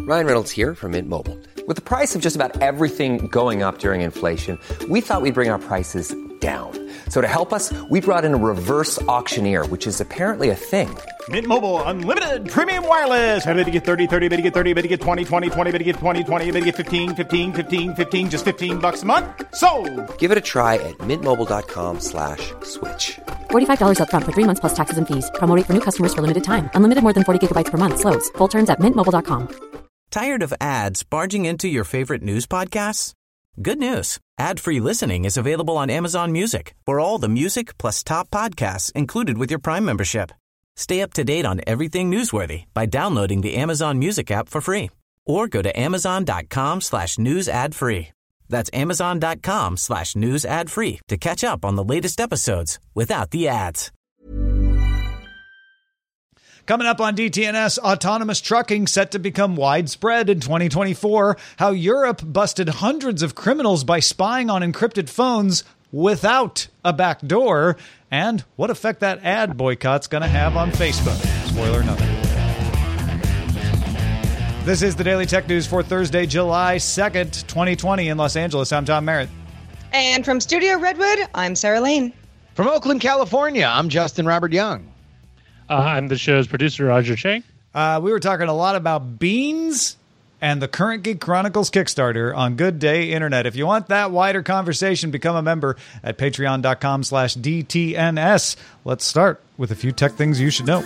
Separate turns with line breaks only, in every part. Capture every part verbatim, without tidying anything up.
Ryan Reynolds here from Mint Mobile. With the price of just about everything going up during inflation, we thought we'd bring our prices down. So to help us, we brought in a reverse auctioneer, which is apparently a thing.
Mint Mobile Unlimited Premium Wireless. How to get thirty, thirty, how to get thirty, how to get twenty, twenty, twenty, how to get twenty, twenty, how to get fifteen, fifteen, fifteen, fifteen, just fifteen bucks a month? Sold!
Give it a try at mintmobile.com slash switch.
forty-five dollars up front for three months plus taxes and fees. Promo rate for new customers for limited time. Unlimited more than forty gigabytes per month. Slows full terms at mint mobile dot com.
Tired of ads barging into your favorite news podcasts? Good news. Ad-free listening is available on Amazon Music for all the music plus top podcasts included with your Prime membership. Stay up to date on everything newsworthy by downloading the Amazon Music app for free or go to amazon.com slash news ad free. That's amazon.com slash news ad free to catch up on the latest episodes without the ads.
Coming up on D T N S, autonomous trucking set to become widespread in twenty twenty-four, how Europe busted hundreds of criminals by spying on encrypted phones without a back door, and what effect that ad boycott's going to have on Facebook. Spoiler nothing. This is the Daily Tech News for Thursday, July second, twenty twenty in Los Angeles. I'm Tom Merritt.
And from Studio Redwood, I'm Sarah Lane.
From Oakland, California, I'm Justin Robert Young.
Uh, I'm the show's producer, Roger Chang.
Uh, we were talking a lot about beans and the Current Geek Chronicles Kickstarter on Good Day Internet. If you want that wider conversation, become a member at patreon.com slash DTNS. Let's start with a few tech things you should know.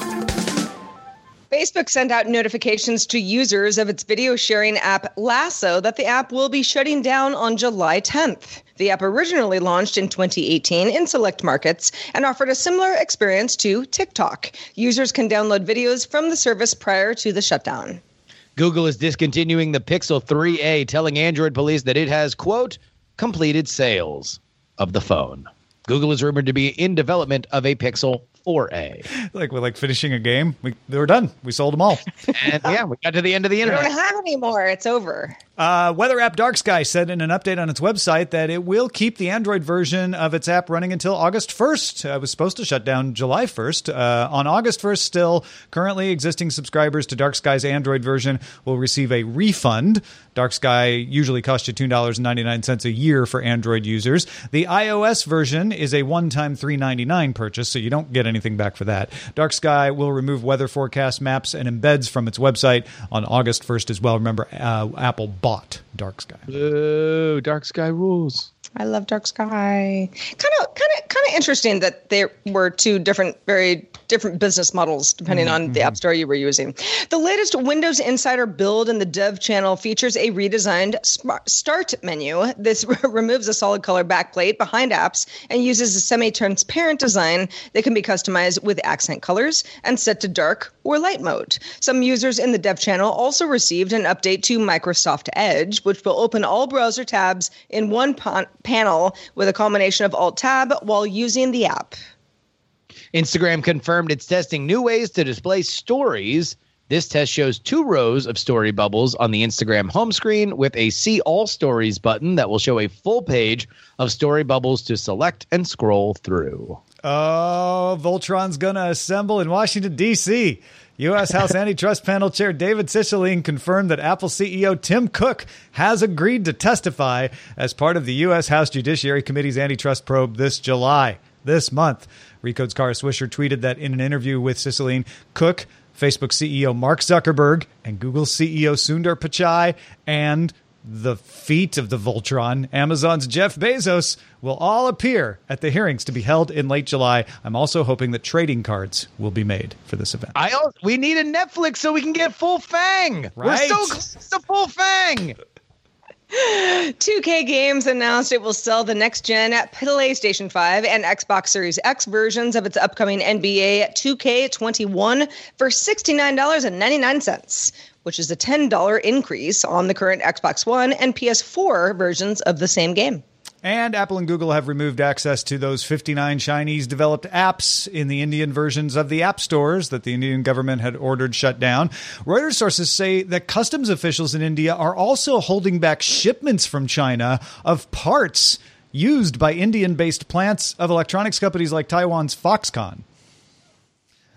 Facebook sent out notifications to users of its video sharing app Lasso that the app will be shutting down on July tenth. The app originally launched in twenty eighteen in select markets and offered a similar experience to TikTok. Users can download videos from the service prior to the shutdown.
Google is discontinuing the Pixel three A, telling Android police that it has, quote, completed sales of the phone. Google is rumored to be in development of a Pixel four A.
Like we're like finishing a game. We, they were done. We sold them all.
And yeah, we got to the end of the
We
internet.
don't have any more. It's over.
Uh, weather app Dark Sky said in an update on its website that it will keep the Android version of its app running until August first. Uh, it was supposed to shut down July first. Uh, on August first, still, currently existing subscribers to Dark Sky's Android version will receive a refund. Dark Sky usually costs you two dollars and ninety-nine cents a year for Android users. The iOS version is a one-time three dollars and ninety-nine cents purchase, so you don't get anything back for that. Dark Sky will remove weather forecast maps and embeds from its website on August first as well. Remember, uh, Apple bought Dark Sky.
Ooh, Dark Sky rules.
I love Dark Sky. Kind of, kind of, kind of interesting that there were two different, very different business models depending mm-hmm. on the app store you were using. The latest Windows Insider build in the Dev channel features a redesigned Start menu. This removes a solid color backplate behind apps and uses a semi-transparent design that can be customized with accent colors and set to dark or light mode. Some users in the Dev channel also received an update to Microsoft Edge, which will open all browser tabs in one pan- panel with a combination of Alt-Tab while using the app.
Instagram confirmed it's testing new ways to display stories. This test shows two rows of story bubbles on the Instagram home screen with a See All Stories button that will show a full page of story bubbles to select and scroll through.
Oh, Voltron's going to assemble in Washington, D C U S House Antitrust Panel Chair David Cicilline confirmed that Apple C E O Tim Cook has agreed to testify as part of the U S House Judiciary Committee's antitrust probe this July, this month. Recode's Kara Swisher tweeted that in an interview with Cicilline, Cook, Facebook C E O Mark Zuckerberg, and Google C E O Sundar Pichai, and the feet of the Voltron, Amazon's Jeff Bezos, will all appear at the hearings to be held in late July. I'm also hoping that trading cards will be made for this event.
I also, we need a Netflix so we can get Full Fang.
Right.
We're so close to Full Fang.
two K Games announced it will sell the next-gen PlayStation five and Xbox Series X versions of its upcoming N B A two K twenty-one for sixty-nine dollars and ninety-nine cents, which is a ten dollars increase on the current Xbox One and P S four versions of the same game.
And Apple and Google have removed access to those fifty-nine Chinese-developed apps in the Indian versions of the app stores that the Indian government had ordered shut down. Reuters sources say that customs officials in India are also holding back shipments from China of parts used by Indian-based plants of electronics companies like Taiwan's Foxconn.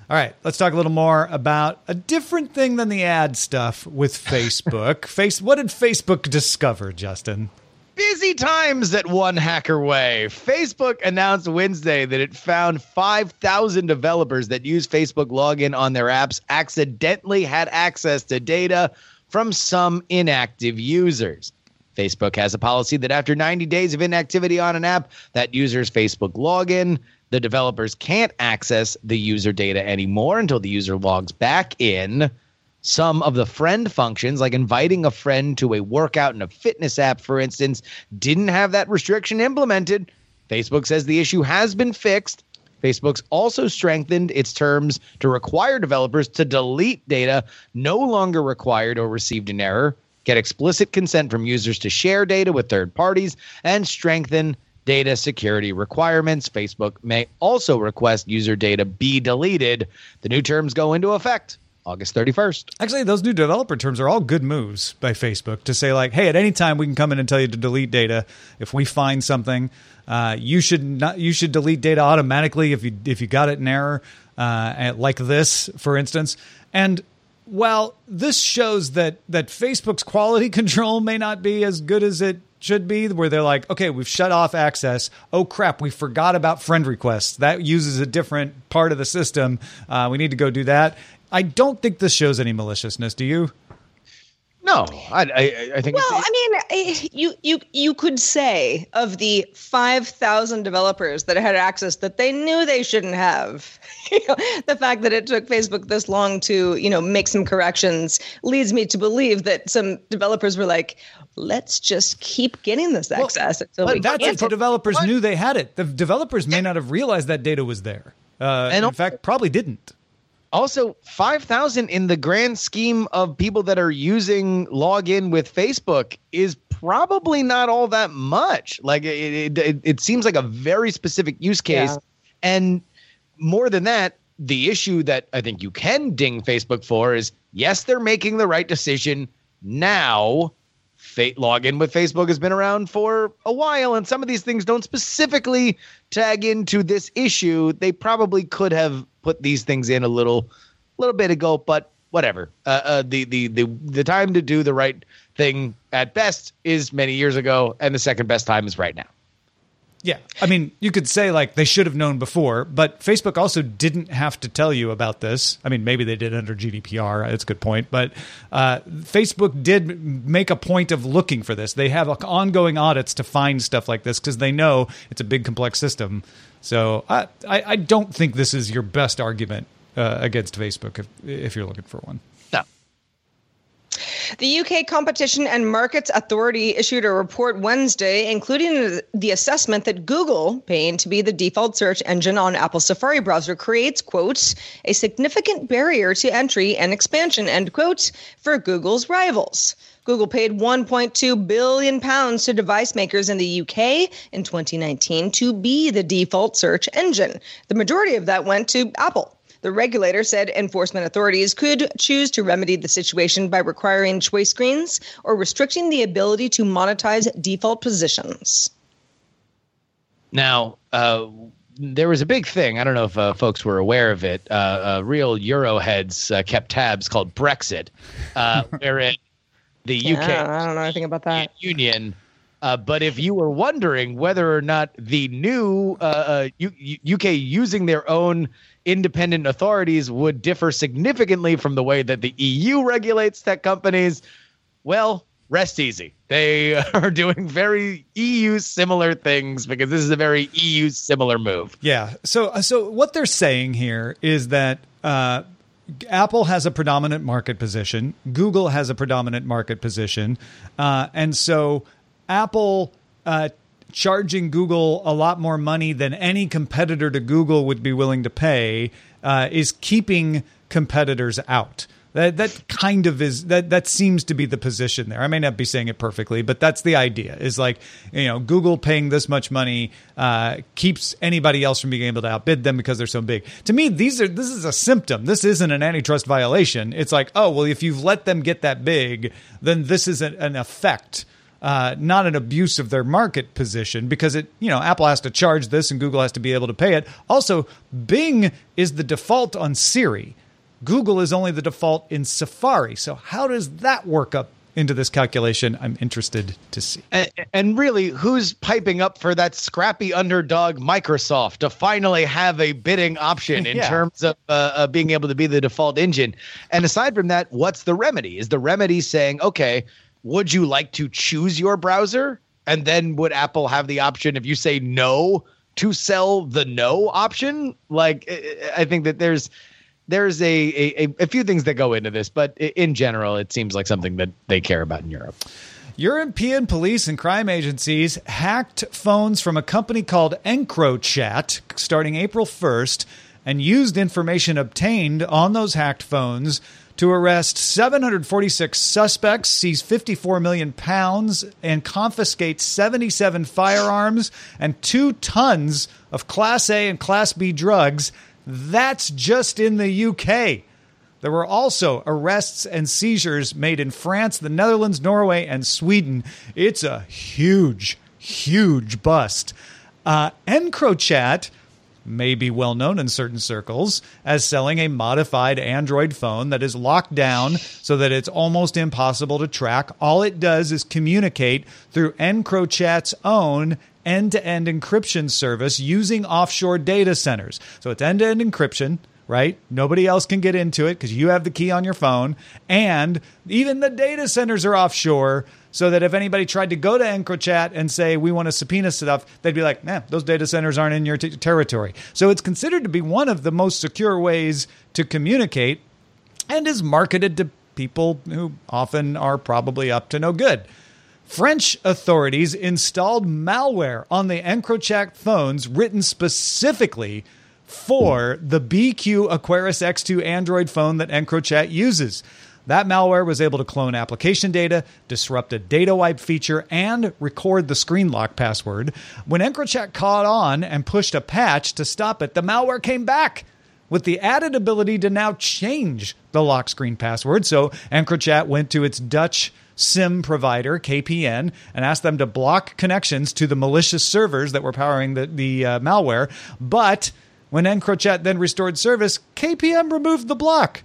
All right, let's talk a little more about a different thing than the ad stuff with Facebook. Face, what did Facebook discover, Justin?
Busy times at One Hacker Way. Facebook announced Wednesday that it found five thousand developers that use Facebook login on their apps accidentally had access to data from some inactive users. Facebook has a policy that after ninety days of inactivity on an app, that user's Facebook login, the developers can't access the user data anymore until the user logs back in. Some of the friend functions, like inviting a friend to a workout and a fitness app, for instance, didn't have that restriction implemented. Facebook says the issue has been fixed. Facebook's also strengthened its terms to require developers to delete data no longer required or received in error, get explicit consent from users to share data with third parties, and strengthen data security requirements. Facebook may also request user data be deleted. The new terms go into effect August thirty-first.
Actually, those new developer terms are all good moves by Facebook to say, like, hey, at any time we can come in and tell you to delete data. If we find something, uh, you should not you should delete data automatically if you if you got it in error, uh, like this, for instance. And while this shows that that Facebook's quality control may not be as good as it should be, where they're like, okay, we've shut off access. Oh, crap, we forgot about friend requests. That uses a different part of the system. Uh, we need to go do that. I don't think this shows any maliciousness. Do you?
No, I, I, I think.
Well,
it's,
I mean, you you you could say of the five thousand developers that had access that they knew they shouldn't have. You know, the fact that it took Facebook this long to, you know, make some corrections leads me to believe that some developers were like, let's just keep getting this access.
Well,
until we
that's if the developers
what?
knew they had it. The developers may not have realized that data was there. Uh, and in fact, probably didn't.
Also, five thousand in the grand scheme of people that are using login with Facebook is probably not all that much. Like it, it, it seems like a very specific use case.
Yeah.
And more than that, the issue that I think you can ding Facebook for is, yes, they're making the right decision now. Fa- login with Facebook has been around for a while, and some of these things don't specifically tag into this issue. They probably could have put these things in a little, little bit ago, but whatever. Uh, uh, the the the the time to do the right thing at best is many years ago, and the second best time is right now.
Yeah. I mean, you could say like they should have known before, but Facebook also didn't have to tell you about this. I mean, maybe they did under G D P R. That's a good point. But uh, Facebook did make a point of looking for this. They have ongoing audits to find stuff like this because they know it's a big, complex system. So I, I, I don't think this is your best argument uh, against Facebook if, if you're looking for one.
No.
The U K Competition and Markets Authority issued a report Wednesday, including the assessment that Google, paying to be the default search engine on Apple's Safari browser, creates, quote, a significant barrier to entry and expansion, end quote, for Google's rivals. Google paid one point two billion pounds to device makers in the U K in twenty nineteen to be the default search engine. The majority of that went to Apple. The regulator said enforcement authorities could choose to remedy the situation by requiring choice screens or restricting the ability to monetize default positions.
Now, uh, there was a big thing. I don't know if uh, folks were aware of it. Uh, uh, real Euro heads uh, kept tabs called Brexit, uh, wherein the U K
yeah, I don't know anything about that.
Union. Uh, but if you were wondering whether or not the new uh, uh, U- U K using their own independent authorities would differ significantly from the way that the E U regulates tech companies, well, rest easy. They are doing very E U similar things because this is a very E U similar move.
Yeah. So, so what they're saying here is that uh, Apple has a predominant market position. Google has a predominant market position. Uh, and so Apple uh, charging Google a lot more money than any competitor to Google would be willing to pay uh, is keeping competitors out. That that kind of is that that seems to be the position there. I may not be saying it perfectly, but that's the idea. Is like, you know, Google paying this much money uh, keeps anybody else from being able to outbid them because they're so big. To me, these are this is a symptom. This isn't an antitrust violation. It's like, oh well, if you've let them get that big, then this is an, an effect uh, not an abuse of their market position, because it, you know, Apple has to charge this and Google has to be able to pay it. Also, Bing is the default on Siri. Google is only the default in Safari. So how does that work up into this calculation? I'm interested to see.
And, and really, who's piping up for that scrappy underdog Microsoft to finally have a bidding option in
Yeah.
terms of uh, uh, being able to be the default engine? And aside from that, what's the remedy? Is the remedy saying, okay, would you like to choose your browser? And then would Apple have the option, if you say no, to sell the no option? Like, I think that there's There's a, a a few things that go into this, but in general, it seems like something that they care about in Europe.
European police and crime agencies hacked phones from a company called EncroChat starting April first and used information obtained on those hacked phones to arrest seven hundred forty-six suspects, seize fifty-four million pounds, and confiscate seventy-seven firearms and two tons of Class A and Class B drugs. That's just in the U K. There were also arrests and seizures made in France, the Netherlands, Norway, and Sweden. It's a huge, huge bust. Uh, EncroChat may be well known in certain circles as selling a modified Android phone that is locked down so that it's almost impossible to track. All it does is communicate through EncroChat's own end-to-end encryption service using offshore data centers. So it's end-to-end encryption, right? Nobody else can get into it because you have the key on your phone. And even the data centers are offshore, so that if anybody tried to go to EncroChat and say, we want to subpoena stuff, they'd be like, nah, those data centers aren't in your t- territory. So it's considered to be one of the most secure ways to communicate and is marketed to people who often are probably up to no good. French authorities installed malware on the EncroChat phones written specifically for the B Q Aquarius X two Android phone that EncroChat uses. That malware was able to clone application data, disrupt a data wipe feature, and record the screen lock password. When EncroChat caught on and pushed a patch to stop it, the malware came back with the added ability to now change the lock screen password. So EncroChat went to its Dutch SIM provider, K P N, and asked them to block connections to the malicious servers that were powering the, the uh, malware. But when EncroChat then restored service, K P M removed the block.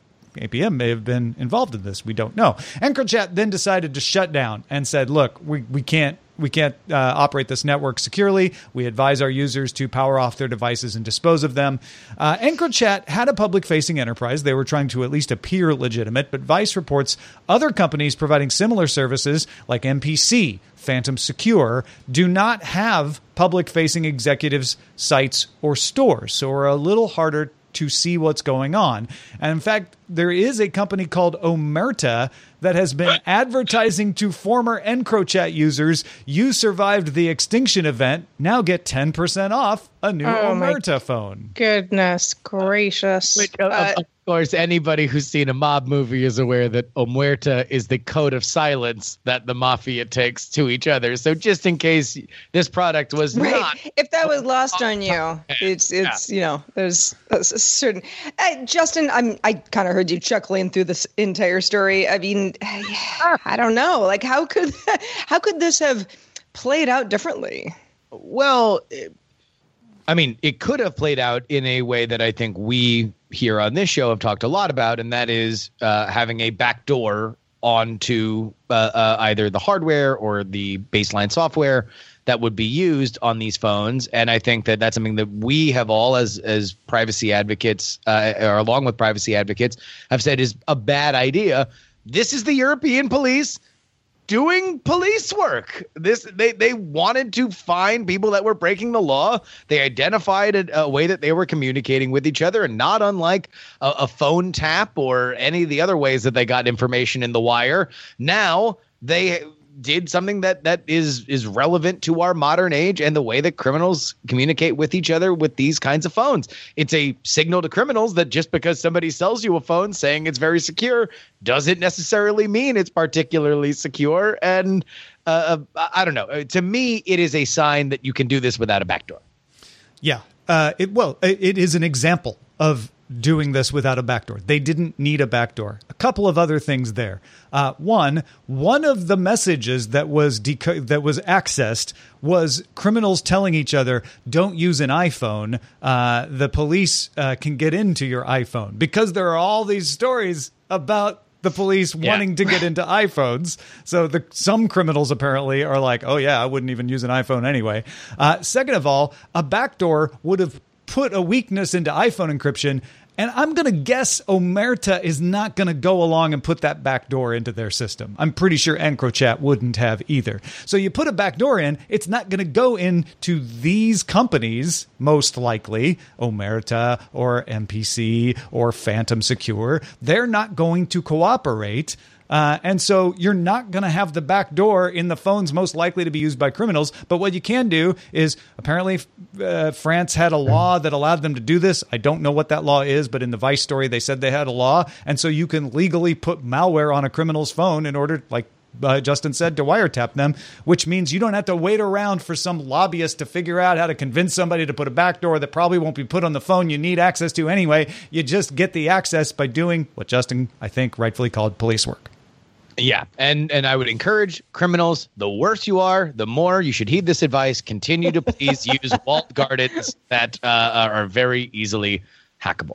K P M may have been involved in this. We don't know. EncroChat then decided to shut down and said, look, we, we can't we can't uh, operate this network securely. We advise our users to power off their devices and dispose of them. Uh, EncroChat had a public-facing enterprise. They were trying to at least appear legitimate, but Vice reports other companies providing similar services like M P C, Phantom Secure, do not have public-facing executives, sites, or stores, so are a little harder to see what's going on. And in fact, there is a company called Omerta that has been advertising to former EncroChat users, you survived the extinction event, now get ten percent off a new
Oh, my
Omerta phone.
Goodness gracious.
Which, of,
Uh,
of course, anybody who's seen a mob movie is aware that Omerta is the code of silence that the mafia takes to each other. So just in case this product was
right.
not...
If that was lost on you, it's it's you know there's a certain. Uh, Justin, I'm I kind of heard you chuckling through this entire story. I mean, I don't know, like how could how could this have played out differently?
Well, it- I mean, it could have played out in a way that I think we here on this show have talked a lot about, and that is uh, having a backdoor onto uh, uh, either the hardware or the baseline software that would be used on these phones. And I think that that's something that we have all, as as privacy advocates, uh, or along with privacy advocates, have said is a bad idea. This is the European police doing police work. This they they wanted to find people that were breaking the law. They identified a, a way that they were communicating with each other, and not unlike a, a phone tap or any of the other ways that they got information in the wire. Now they did something that that is is relevant to our modern age and the way that criminals communicate with each other with these kinds of phones. It's a signal to criminals that just because somebody sells you a phone saying it's very secure doesn't necessarily mean it's particularly secure. And uh, I don't know. To me, it is a sign that you can do this without a backdoor.
Yeah. Uh, it well, it, it is an example of doing this without a backdoor. They didn't need a backdoor. A couple of other things there. Uh, one, one of the messages that was deco- that was accessed was criminals telling each other, don't use an iPhone. Uh, the police uh, can get into your iPhone, because there are all these stories about the police
Yeah.
wanting to get into iPhones. So the some criminals apparently are like, oh, yeah, I wouldn't even use an iPhone anyway. Uh, second of all, a backdoor would have put a weakness into iPhone encryption. And I'm going to guess Omerta is not going to go along and put that backdoor into their system. I'm pretty sure EncroChat wouldn't have either. So you put a backdoor in, it's not going to go into these companies, most likely, Omerta or M P C or Phantom Secure. They're not going to cooperate. Uh, and so you're not going to have the back door in the phones most likely to be used by criminals. But what you can do is, apparently uh, France had a law that allowed them to do this. I don't know what that law is, but in the Vice story, they said they had a law. And so you can legally put malware on a criminal's phone in order, like uh, Justin said, to wiretap them, which means you don't have to wait around for some lobbyist to figure out how to convince somebody to put a backdoor that probably won't be put on the phone you need access to anyway. You just get the access by doing what Justin, I think, rightfully called police work.
Yeah, and and I would encourage criminals, the worse you are, the more you should heed this advice. Continue to please use walled gardens that uh, are very easily hackable.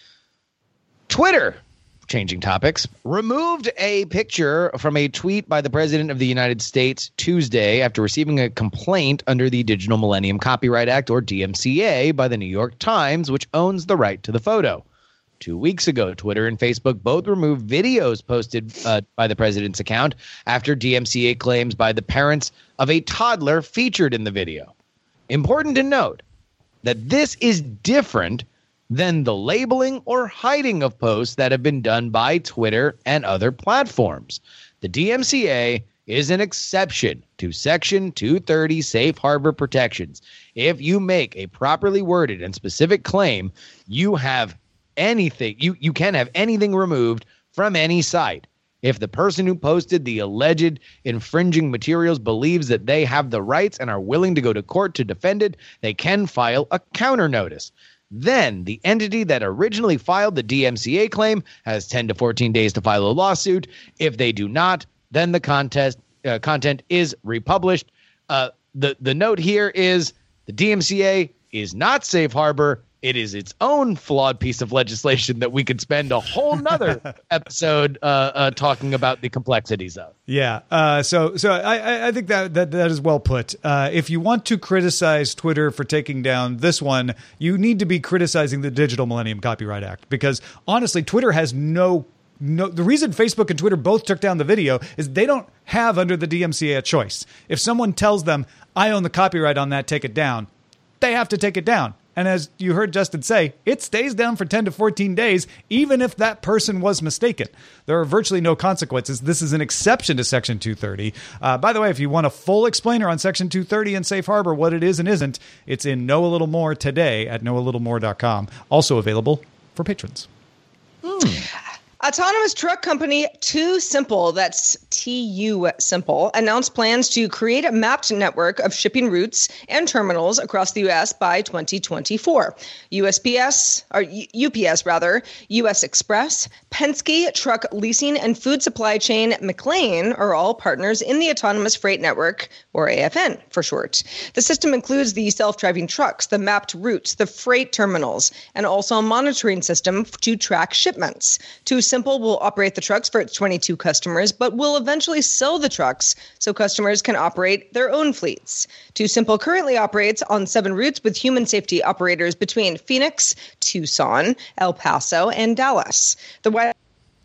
Twitter, changing topics, removed a picture from a tweet by the President of the United States Tuesday after receiving a complaint under the Digital Millennium Copyright Act, or D M C A, by the New York Times, which owns the right to the photo. Two weeks ago, Twitter and Facebook both removed videos posted uh, by the president's account after D M C A claims by the parents of a toddler featured in the video. Important to note that this is different than the labeling or hiding of posts that have been done by Twitter and other platforms. The D M C A is an exception to Section two thirty safe harbor protections. If you make a properly worded and specific claim, you have anything you you can have anything removed from any site. If the person who posted the alleged infringing materials believes that they have the rights and are willing to go to court to defend it, they can file a counter notice. Then the entity that originally filed the D M C A claim has ten to fourteen days to file a lawsuit. If they do not, then the contest uh, content is republished. Uh, the the note here is the D M C A is not safe harbor. It is its own flawed piece of legislation that we could spend a whole nother episode uh, uh, talking about the complexities of.
Yeah. Uh, so so I, I think that, that that is well put. Uh, if you want to criticize Twitter for taking down this one, you need to be criticizing the Digital Millennium Copyright Act, because honestly, Twitter has no No, the reason Facebook and Twitter both took down the video is they don't have under the D M C A a choice. If someone tells them, I own the copyright on that, take it down, they have to take it down. And as you heard Justin say, it stays down for ten to fourteen days, even if that person was mistaken. There are virtually no consequences. This is an exception to Section two thirty. Uh, by the way, if you want a full explainer on Section two thirty and Safe Harbor, what it is and isn't, it's in Know a Little More today at know a little more dot com. Also available for patrons.
Hmm. Autonomous truck company Too Simple, that's T U Simple, announced plans to create a mapped network of shipping routes and terminals across the U S by twenty twenty-four. U S P S, or U P S rather, U S Express, Penske Truck Leasing, and food supply chain McLean are all partners in the Autonomous Freight Network, or A F N for short. The system includes the self-driving trucks, the mapped routes, the freight terminals, and also a monitoring system to track shipments. Too Simple will operate the trucks for its twenty-two customers, but will eventually sell the trucks so customers can operate their own fleets. Too Simple currently operates on seven routes with human safety operators between Phoenix, Tucson, El Paso, and Dallas. The wider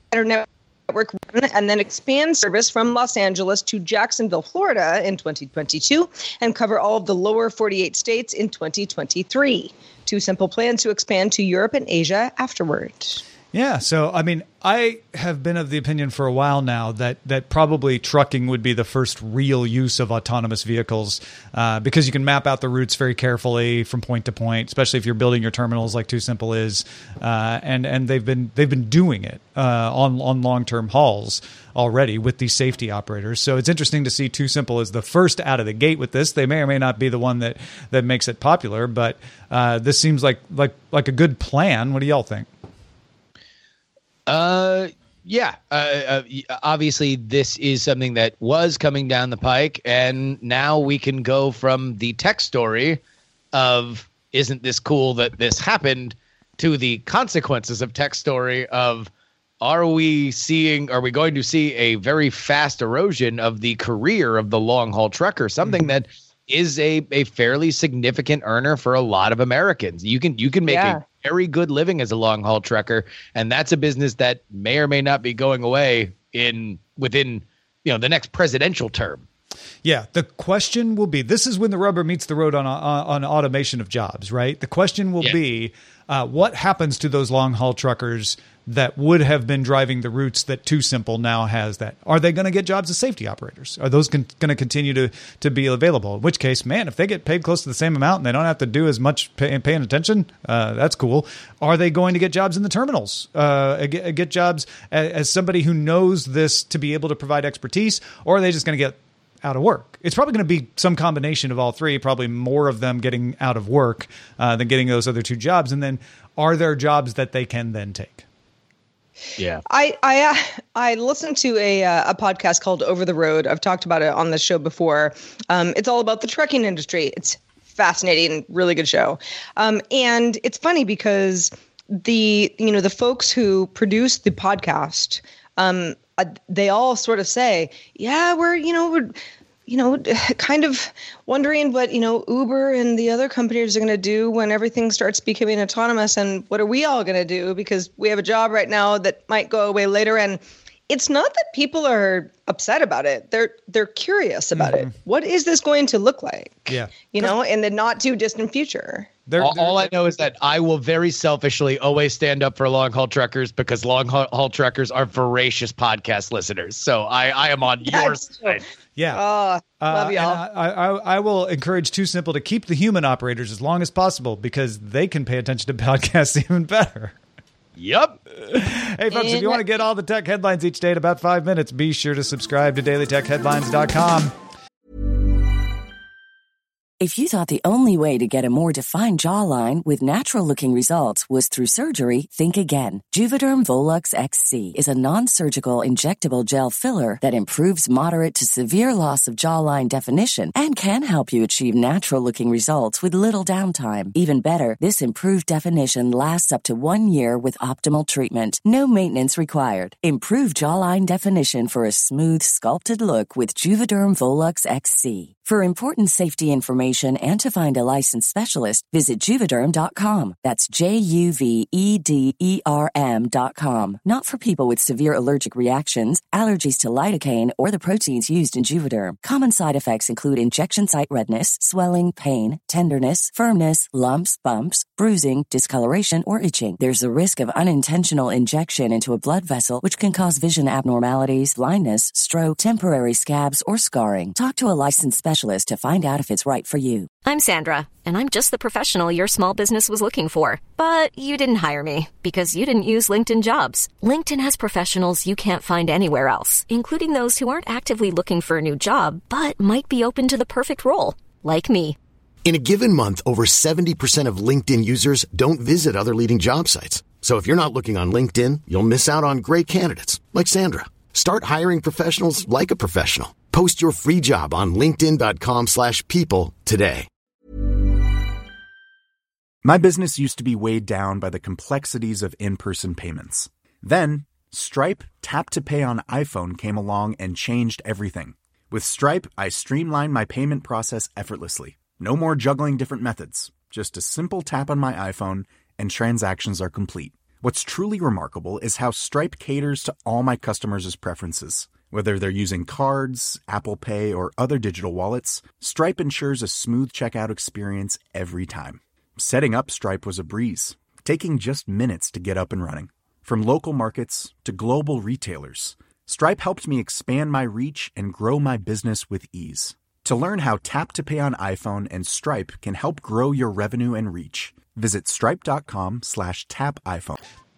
network run and then expand service from Los Angeles to Jacksonville, Florida in twenty twenty-two and cover all of the lower forty-eight states in twenty twenty-three. Too Simple plans to expand to Europe and Asia afterward.
Yeah, so I mean, I have been of the opinion for a while now that that probably trucking would be the first real use of autonomous vehicles uh, because you can map out the routes very carefully from point to point, especially if you're building your terminals like Too Simple is, uh, and and they've been they've been doing it uh, on on long term hauls already with these safety operators. So it's interesting to see Too Simple as the first out of the gate with this. They may or may not be the one that that makes it popular, but uh, this seems like like like a good plan. What do y'all think?
Uh, yeah. Uh, uh, obviously, this is something that was coming down the pike, and now we can go from the tech story of "Isn't this cool that this happened?" to the consequences of tech story of are we seeing, are we going to see a very fast erosion of the career of the long haul trucker, something mm-hmm. that is a, a fairly significant earner for a lot of Americans. You can, you can make yeah. a very good living as a long haul trucker. And that's a business that may or may not be going away in within, you know, the next presidential term.
Yeah, the question will be, this is when the rubber meets the road on on, on automation of jobs, right? The question will yeah. be, uh, what happens to those long-haul truckers that would have been driving the routes that Too Simple now has that? Are they going to get jobs as safety operators? Are those con- going to continue to to be available? In which case, man, if they get paid close to the same amount and they don't have to do as much pay- paying attention, uh, that's cool. Are they going to get jobs in the terminals? Uh, get, get jobs as, as somebody who knows this to be able to provide expertise? Or are they just going to get out of work? It's probably going to be some combination of all three, probably more of them getting out of work uh, than getting those other two jobs. And then are there jobs that they can then take?
Yeah.
I I uh, I listened to a uh, a podcast called Over the Road. I've talked about it on the show before. Um, it's all about the trucking industry. It's fascinating, really good show. Um, and it's funny because the you know the folks who produce the podcast, um, uh, they all sort of say, yeah, we're you know we're you know kind of wondering what you know Uber and the other companies are going to do when everything starts becoming autonomous, and what are we all going to do because we have a job right now that might go away later. And it's not that people are upset about it. They're they're curious about mm-hmm. it. What is this going to look like?
Yeah.
You know, in the not too distant future.
They're, all, they're, all I know is that I will very selfishly always stand up for long haul truckers because long haul truckers are voracious podcast listeners. So I, I am on your side.
Yeah.
Oh, love
uh,
y'all.
I, I, I will encourage Too Simple to keep the human operators as long as possible because they can pay attention to podcasts even better.
Yep.
Hey, folks, if you want to get all the tech headlines each day in about five minutes, be sure to subscribe to daily tech headlines dot com.
If you thought the only way to get a more defined jawline with natural-looking results was through surgery, think again. Juvederm Volux X C is a non-surgical injectable gel filler that improves moderate to severe loss of jawline definition and can help you achieve natural-looking results with little downtime. Even better, this improved definition lasts up to one year with optimal treatment. No maintenance required. Improve jawline definition for a smooth, sculpted look with Juvederm Volux X C. For important safety information and to find a licensed specialist, visit Juvederm dot com. That's J U V E D E R M dot com. Not for people with severe allergic reactions, allergies to lidocaine, or the proteins used in Juvederm. Common side effects include injection site redness, swelling, pain, tenderness, firmness, lumps, bumps, bruising, discoloration, or itching. There's a risk of unintentional injection into a blood vessel, which can cause vision abnormalities, blindness, stroke, temporary scabs, or scarring. Talk to a licensed specialist to find out if it's right for you.
I'm Sandra, and I'm just the professional your small business was looking for. But you didn't hire me because you didn't use LinkedIn Jobs. LinkedIn has professionals you can't find anywhere else, including those who aren't actively looking for a new job, but might be open to the perfect role, like me.
In a given month, over seventy percent of LinkedIn users don't visit other leading job sites. So if you're not looking on LinkedIn, you'll miss out on great candidates like Sandra. Start hiring professionals like a professional. Post your free job on linkedin dot com slash people today.
My business used to be weighed down by the complexities of in-person payments. Then, Stripe Tap to Pay on iPhone came along and changed everything. With Stripe, I streamlined my payment process effortlessly. No more juggling different methods. Just a simple tap on my iPhone and transactions are complete. What's truly remarkable is how Stripe caters to all my customers' preferences. Whether they're using cards, Apple Pay, or other digital wallets, Stripe ensures a smooth checkout experience every time. Setting up Stripe was a breeze, taking just minutes to get up and running. From local markets to global retailers, Stripe helped me expand my reach and grow my business with ease. To learn how Tap to Pay on iPhone and Stripe can help grow your revenue and reach, visit stripe dot com slash tap iPhone.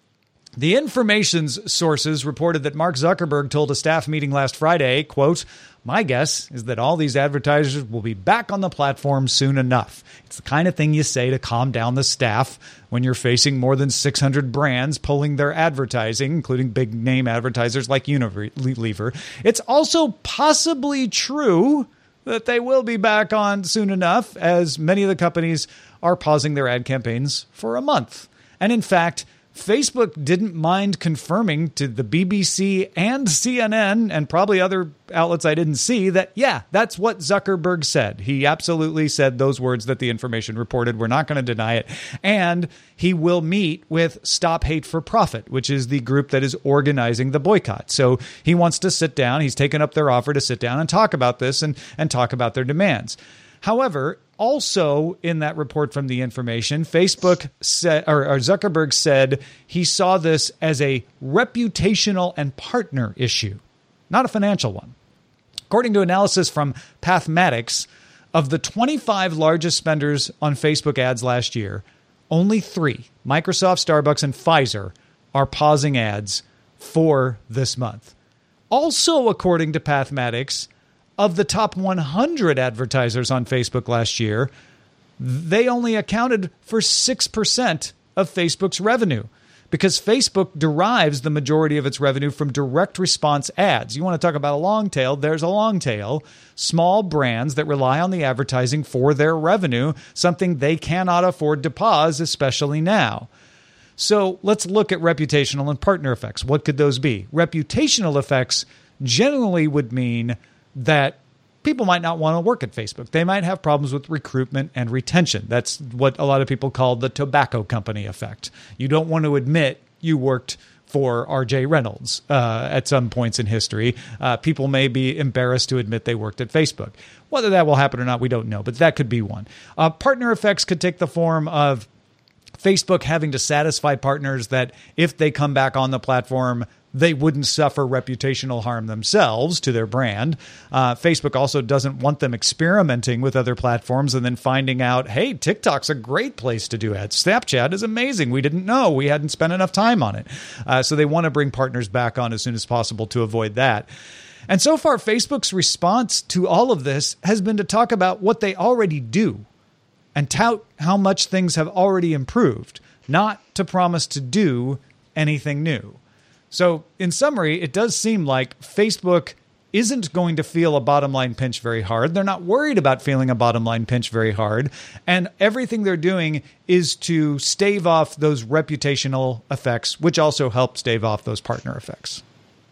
The information's sources reported that Mark Zuckerberg told a staff meeting last Friday, quote, "My guess is that all these advertisers will be back on the platform soon enough." It's the kind of thing you say to calm down the staff when you're facing more than six hundred brands pulling their advertising, including big name advertisers like Unilever. It's also possibly true that they will be back on soon enough, as many of the companies are pausing their ad campaigns for a month. And in fact, Facebook didn't mind confirming to the B B C and C N N and probably other outlets I didn't see that, yeah, that's what Zuckerberg said. He absolutely said those words that the information reported. We're not going to deny it. And he will meet with Stop Hate for Profit, which is the group that is organizing the boycott. So he wants to sit down. He's taken up their offer to sit down and talk about this and, and talk about their demands. However, also in that report from the information, Facebook said, or, or Zuckerberg said he saw this as a reputational and partner issue, not a financial one. According to analysis from Pathmatics, of the twenty-five largest spenders on Facebook ads last year, only three, Microsoft, Starbucks, and Pfizer, are pausing ads for this month. Also, according to Pathmatics, of the top one hundred advertisers on Facebook last year, they only accounted for six percent of Facebook's revenue, because Facebook derives the majority of its revenue from direct response ads. You want to talk about a long tail? There's a long tail. Small brands that rely on the advertising for their revenue, something they cannot afford to pause, especially now. So let's look at reputational and partner effects. What could those be? Reputational effects generally would mean that people might not want to work at Facebook. They might have problems with recruitment and retention. That's what a lot of people call the tobacco company effect. You don't want to admit you worked for R J Reynolds uh, at some points in history. Uh, people may be embarrassed to admit they worked at Facebook. Whether that will happen or not, we don't know, but that could be one. Uh, partner effects could take the form of Facebook having to satisfy partners that if they come back on the platform, they wouldn't suffer reputational harm themselves to their brand. Uh, Facebook also doesn't want them experimenting with other platforms and then finding out, hey, TikTok's a great place to do ads. Snapchat is amazing. We didn't know. We hadn't spent enough time on it. Uh, so they want to bring partners back on as soon as possible to avoid that. And so far, Facebook's response to all of this has been to talk about what they already do and tout how much things have already improved, not to promise to do anything new. So in summary, it does seem like Facebook isn't going to feel a bottom line pinch very hard. They're not worried about feeling a bottom line pinch very hard. And everything they're doing is to stave off those reputational effects, which also help stave off those partner effects.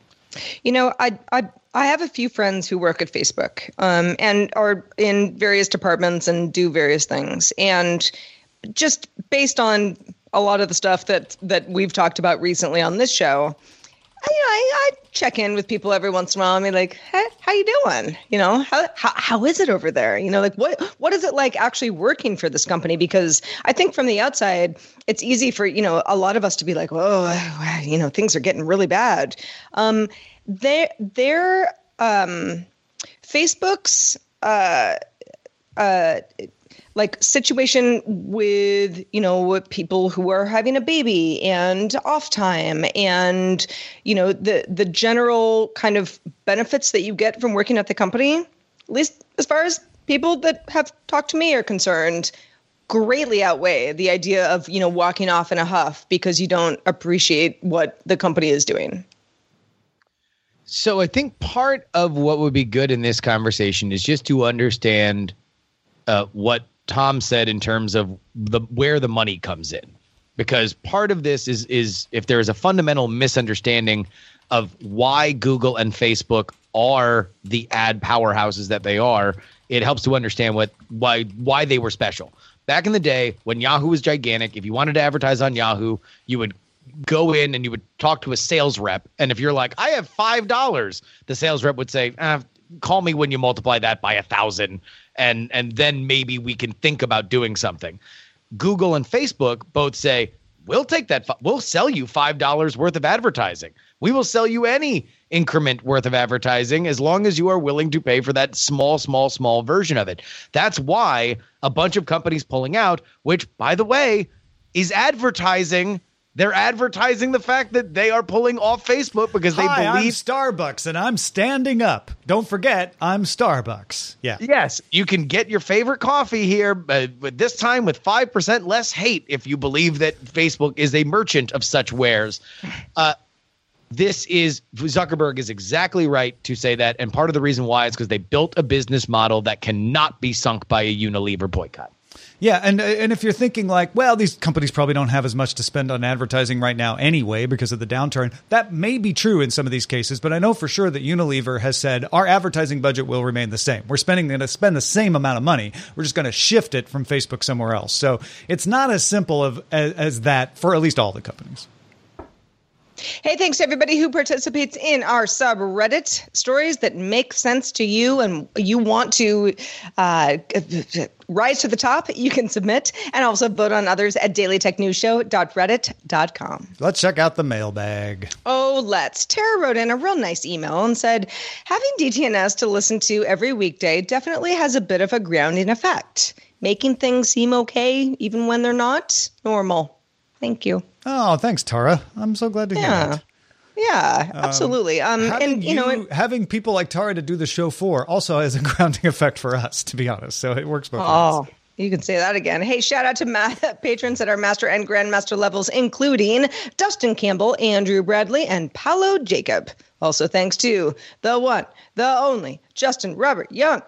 You know, I I I have a few friends who work at Facebook um, and are in various departments and do various things. And just based on a lot of the stuff that that we've talked about recently on this show, I, you know, I, I check in with people every once in a while. I mean, like, hey, how you doing? You know, how, how how is it over there? You know, like what what is it like actually working for this company? Because I think from the outside, it's easy for, you know, a lot of us to be like, whoa, you know, things are getting really bad. Um, they're, they're um, Facebook's uh, uh, like situation with, you know, people who are having a baby and off time and, you know, the, the general kind of benefits that you get from working at the company, at least as far as people that have talked to me are concerned, greatly outweigh the idea of, you know, walking off in a huff because you don't appreciate what the company is doing.
So I think part of what would be good in this conversation is just to understand uh, what Tom said in terms of the where the money comes in, because part of this is is if there is a fundamental misunderstanding of why Google and Facebook are the ad powerhouses that they are, it helps to understand what why why they were special. Back in the day when Yahoo was gigantic, if you wanted to advertise on Yahoo, you would go in and you would talk to a sales rep. And if you're like, I have five dollars, the sales rep would say, ah, call me when you multiply that by a thousand. And, and then maybe we can think about doing something. Google and Facebook both say, we'll take that. We'll sell you five dollars worth of advertising. We will sell you any increment worth of advertising as long as you are willing to pay for that small, small, small version of it. That's why a bunch of companies pulling out, which, by the way, is advertising They're advertising the fact that they are pulling off Facebook because they
Hi,
believe
I'm Starbucks and I'm standing up. Don't forget, I'm Starbucks. Yeah.
Yes, you can get your favorite coffee here, but, but this time with five percent less hate if you believe that Facebook is a merchant of such wares. Uh, this is Zuckerberg is exactly right to say that. And part of the reason why is because they built a business model that cannot be sunk by a Unilever boycott.
Yeah, and and if you're thinking like, well, these companies probably don't have as much to spend on advertising right now anyway because of the downturn, that may be true in some of these cases, but I know for sure that Unilever has said our advertising budget will remain the same. We're spending going to spend the same amount of money. We're just going to shift it from Facebook somewhere else. So it's not as simple of as, as that for at least all the companies.
Hey, thanks to everybody who participates in our subreddit. Stories that make sense to you and you want to uh, rise to the top, you can submit and also vote on others at daily tech news show dot reddit dot com.
Let's check out the mailbag.
Oh, let's. Tara wrote in a real nice email and said, having D T N S to listen to every weekday definitely has a bit of a grounding effect, making things seem okay even when they're not normal. Thank you.
Oh, thanks, Tara. I'm so glad to hear
yeah.
that.
Yeah, absolutely. Um,
um,
and you, you know, it,
having people like Tara to do the show for also has a grounding effect for us, to be honest. So it works both
oh,
ways.
You can say that again. Hey, shout out to ma- patrons at our master and grandmaster levels, including Dustin Campbell, Andrew Bradley, and Paolo Jacob. Also, thanks to the one, the only Justin Robert Young.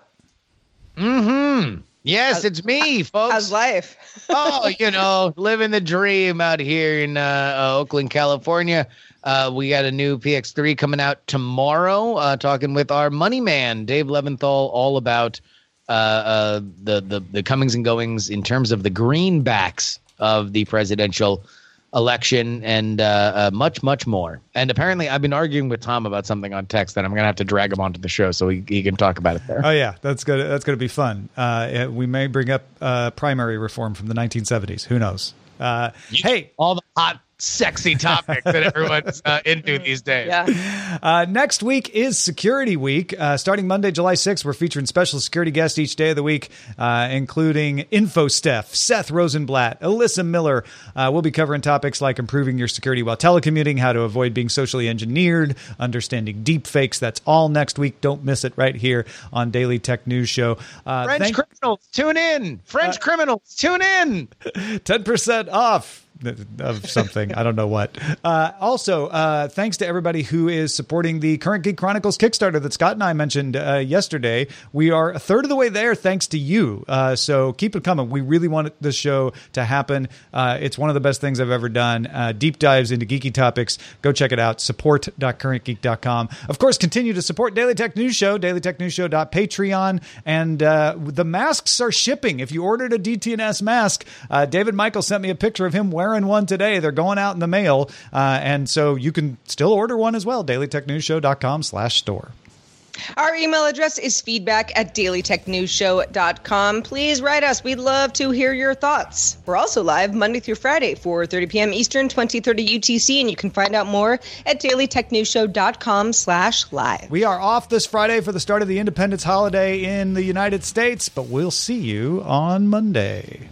Mm-hmm. Yes, how's, it's me, folks.
How's life?
Oh, you know, living the dream out here in uh, uh, Oakland, California. Uh, we got a new P X three coming out tomorrow, uh, talking with our money man, Dave Leventhal, all about uh, uh, the, the, the comings and goings in terms of the greenbacks of the presidential election and uh, uh, much, much more. And apparently I've been arguing with Tom about something on text that I'm going to have to drag him onto the show so he, he can talk about it there.
Oh, yeah. That's good. That's going to be fun. Uh, we may bring up uh, primary reform from the nineteen seventies. Who knows? Uh, hey,
all the hot, sexy topics that everyone's uh, into these days.
Yeah.
Uh, next week is Security Week. Uh, starting Monday, July sixth, we're featuring special security guests each day of the week, uh, including InfoSteph, Seth Rosenblatt, Alyssa Miller. Uh, we'll be covering topics like improving your security while telecommuting, how to avoid being socially engineered, understanding deep fakes. That's all next week. Don't miss it right here on Daily Tech News Show. Uh,
French
thank-
criminals, tune in. French uh, criminals, tune in.
ten percent off. Of something. I don't know what. Uh, also, uh, thanks to everybody who is supporting the Current Geek Chronicles Kickstarter that Scott and I mentioned uh, yesterday. We are a third of the way there thanks to you. Uh, so keep it coming. We really want this show to happen. Uh, it's one of the best things I've ever done. Uh, deep dives into geeky topics. Go check it out. support dot current geek dot com. Of course, continue to support Daily Tech News Show, daily tech news show dot patreon. And uh, the masks are shipping. If you ordered a D T N S mask, uh, David Michael sent me a picture of him wearing one today. They're going out in the mail. Uh, and so you can still order one as well. daily tech news show dot com slash store.
Our email address is feedback at daily tech news show dot com. Please write us. We'd love to hear your thoughts. We're also live Monday through Friday, four thirty p.m. Eastern, twenty thirty U T C, and you can find out more at daily tech news show dot com slash live.
We are off this Friday for the start of the Independence holiday in the United States, but we'll see you on Monday.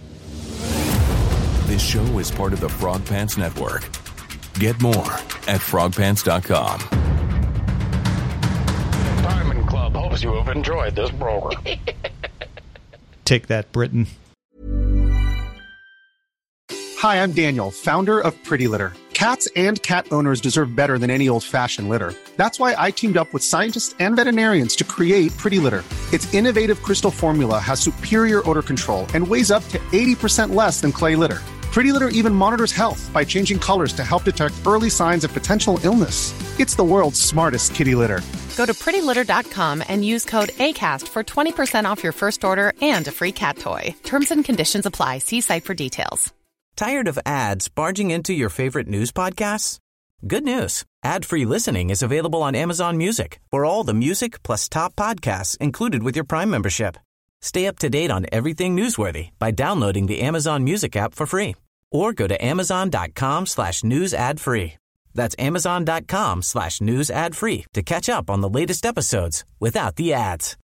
This show is part of the Frog Pants Network. Get more at frog pants dot com.
Diamond Club hopes you have enjoyed this program.
Take that, Britain.
Hi, I'm Daniel, founder of Pretty Litter. Cats and cat owners deserve better than any old-fashioned litter. That's why I teamed up with scientists and veterinarians to create Pretty Litter. Its innovative crystal formula has superior odor control and weighs up to eighty percent less than clay litter. Pretty Litter even monitors health by changing colors to help detect early signs of potential illness. It's the world's smartest kitty litter.
Go to pretty litter dot com and use code ACAST for twenty percent off your first order and a free cat toy. Terms and conditions apply. See site for details.
Tired of ads barging into your favorite news podcasts? Good news. Ad-free listening is available on Amazon Music for all the music plus top podcasts included with your Prime membership. Stay up to date on everything newsworthy by downloading the Amazon Music app for free or go to amazon dot com slash news ad free. That's amazon dot com slash news ad free to catch up on the latest episodes without the ads.